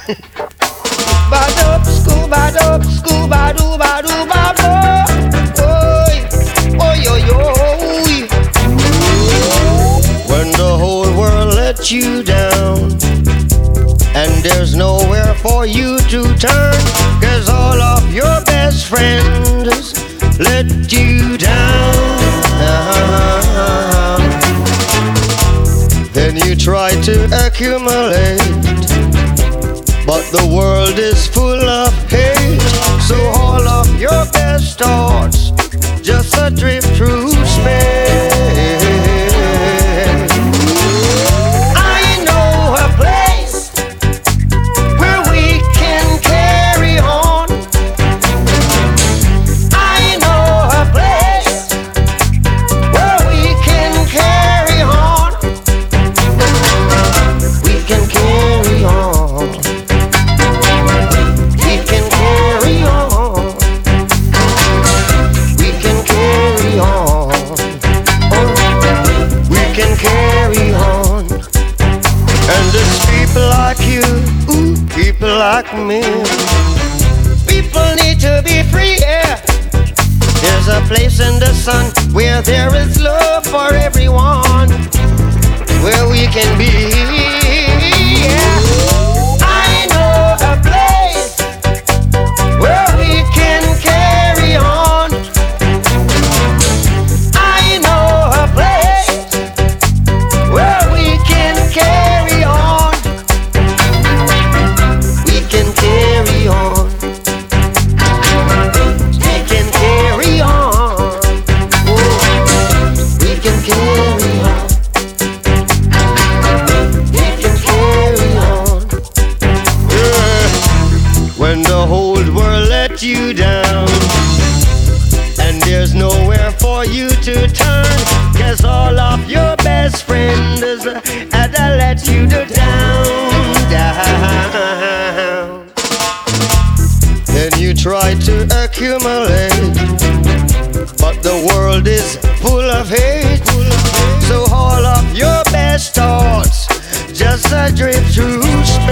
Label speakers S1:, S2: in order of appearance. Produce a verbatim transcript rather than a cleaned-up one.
S1: Ba-dub, scuba-dub, scuba-doo-ba-doo-ba-bo. Oy, oy, oy, oy. When the whole world let you down and there's nowhere for you to turn, 'cause all of your best friends let you down. Then you try to accumulate, but the world is full of hate. So all of your best thoughts just adrift through space. I know a place where we can carry on. I know a place where we can carry on. We can carry on. We can carry on. We can carry on. Oh, we can carry on. And it's people like you, ooh, people like me. People need to be free, yeah. There's a place in the sun where there is love for everyone, where we can be, yeah. I know a place where we can carry on. I know a place where we can carry on. We can carry on. We can carry on. Oh, we can carry on. We can carry on. Yeah. When the whole world let you down and there's nowhere for you to turn, 'cause all of your best friends had to let you down, down. Then you try to accumulate, but the world is full of hate. So all of your best thoughts just adrift through